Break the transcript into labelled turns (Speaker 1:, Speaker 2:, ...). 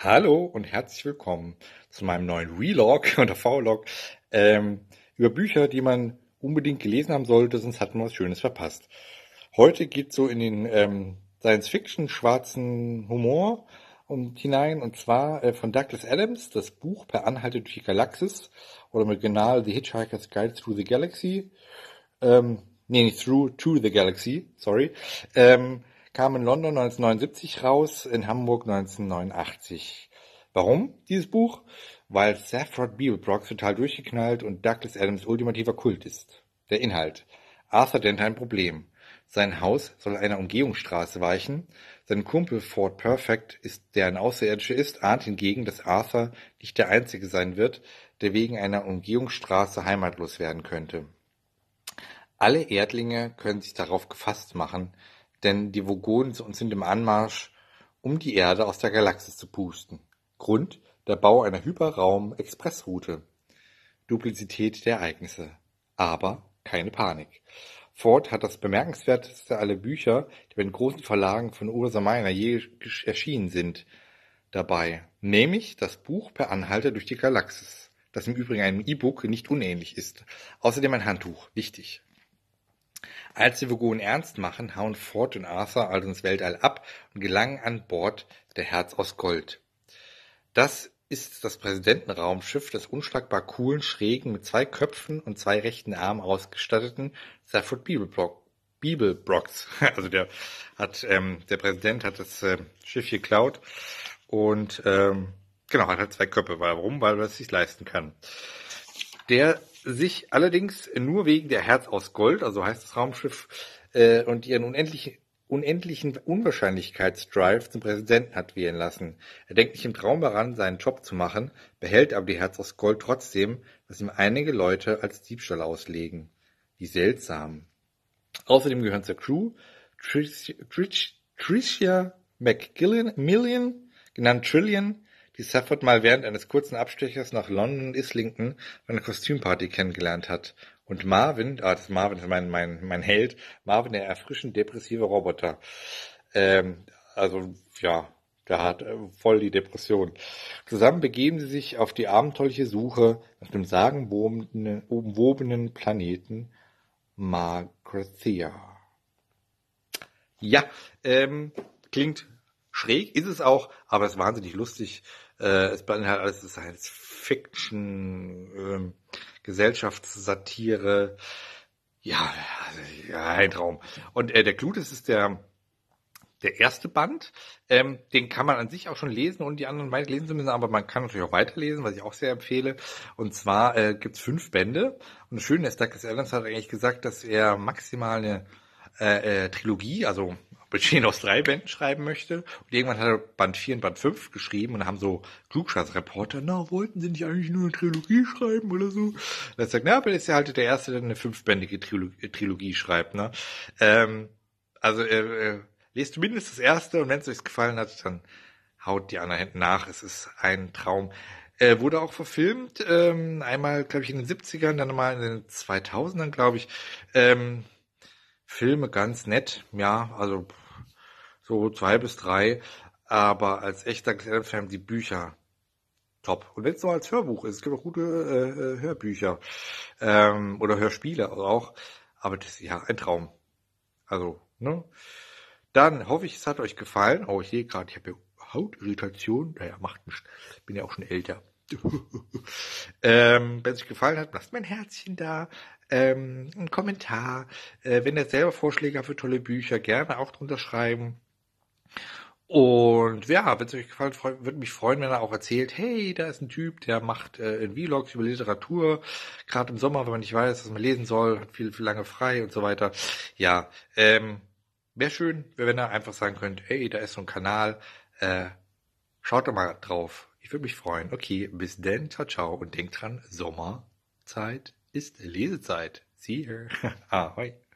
Speaker 1: Hallo und herzlich willkommen zu meinem neuen Relog oder V-Log über Bücher, die man unbedingt gelesen haben sollte, sonst hat man was Schönes verpasst. Heute geht so in den Science-Fiction schwarzen Humor hinein, und zwar von Douglas Adams, das Buch Per Anhalter durch die Galaxis oder im Original The Hitchhiker's Guide Through the Galaxy. Nee, nicht Through to the Galaxy, sorry. Kam in London 1979 raus, in Hamburg 1989. Warum dieses Buch? Weil Safford Beeblebrox total durchgeknallt und Douglas Adams ultimativer Kult ist. Der Inhalt. Arthur Dent ein Problem. Sein Haus soll einer Umgehungsstraße weichen. Sein Kumpel Ford Perfect, der ein Außerirdischer ist, ahnt hingegen, dass Arthur nicht der Einzige sein wird, der wegen einer Umgehungsstraße heimatlos werden könnte. Alle Erdlinge können sich darauf gefasst machen, denn die Vogonen sind im Anmarsch, um die Erde aus der Galaxis zu pusten. Grund: der Bau einer Hyperraum-Expressroute. Duplizität der Ereignisse. Aber keine Panik. Ford hat das bemerkenswerteste aller Bücher, die bei den großen Verlagen von Ursa Meyer je erschienen sind, dabei, nämlich das Buch Per Anhalter durch die Galaxis, das im Übrigen einem E-Book nicht unähnlich ist. Außerdem ein Handtuch, wichtig. Als die Vogonen ernst machen, hauen Ford und Arthur also ins Weltall ab und gelangen an Bord der Herz aus Gold. Das ist das Präsidentenraumschiff des unschlagbar coolen, schrägen, mit 2 Köpfen und 2 rechten Armen ausgestatteten Safford Beeblebrox. Also der Präsident hat das Schiff geklaut und genau, hat halt 2 Köpfe. Warum? Weil er es sich leisten kann. Der sich allerdings nur wegen der Herz aus Gold, also heißt das Raumschiff, und ihren unendlichen Unwahrscheinlichkeitsdrive zum Präsidenten hat wählen lassen. Er denkt nicht im Traum daran, seinen Job zu machen, behält aber die Herz aus Gold trotzdem, was ihm einige Leute als Diebstahl auslegen. Wie seltsam. Außerdem gehören zur Crew Tricia McMillan, genannt Trillian, die Safford mal während eines kurzen Abstechers nach London und Islington bei einer Kostümparty kennengelernt hat. Und Marvin, Marvin ist mein Held, Marvin, der erfrischend depressive Roboter. Also, ja, der hat voll die Depression. Zusammen begeben sie sich auf die abenteuerliche Suche nach dem sagenumwobenen Planeten Margrathea. Ja, klingt schräg, ist es auch, aber es ist wahnsinnig lustig. Es beinhaltet alles Science Fiction, Gesellschaftssatire. Ja, ja, ein Traum. Und der Clou, das ist der erste Band. Den kann man an sich auch schon lesen und die anderen beiden lesen zu müssen, aber man kann natürlich auch weiterlesen, was ich auch sehr empfehle. Und zwar gibt's 5 Bände. Und das Schöne ist, Douglas Adams hat eigentlich gesagt, dass er maximal eine Trilogie, also bestehend aus 3 Bänden schreiben möchte. Und irgendwann hat er Band 4 und Band 5 geschrieben und haben so Klugscheißreporter, wollten sie nicht eigentlich nur eine Trilogie schreiben oder so? Und er sagt, aber ist ja halt der Erste, der eine 5-bändige Trilogie schreibt, ne? Also lest zumindest das erste und wenn es euch gefallen hat, dann haut die anderen hinten nach. Es ist ein Traum. Wurde auch verfilmt, einmal, glaube ich, in den 70ern, dann nochmal in den 2000ern, glaube ich. Filme ganz nett, ja, also so 2 bis 3, aber als echter Fan die Bücher top. Und wenn es nur als Hörbuch ist, es gibt auch gute Hörbücher oder Hörspiele auch, aber das ist ja ein Traum. Also, ne? Dann hoffe ich, es hat euch gefallen. Oh, ich sehe gerade, ich habe ja Hautirritation. Naja, macht nichts. Bin ja auch schon älter. Wenn es euch gefallen hat, lasst mir ein Herzchen da, einen Kommentar. Wenn ihr selber Vorschläge habt für tolle Bücher, gerne auch drunter schreiben. Und ja, wenn es euch gefallen hat, würde mich freuen, wenn er auch erzählt, hey, da ist ein Typ, der macht Vlogs über Literatur, gerade im Sommer, wenn man nicht weiß, was man lesen soll, hat viel lange frei und so weiter. Ja, wäre schön, wenn ihr einfach sagen könnt, hey, da ist so ein Kanal, schaut doch mal drauf. Ich würde mich freuen. Okay, bis dann, ciao, ciao. Und denkt dran, Sommerzeit ist Lesezeit. See you. Ahoi.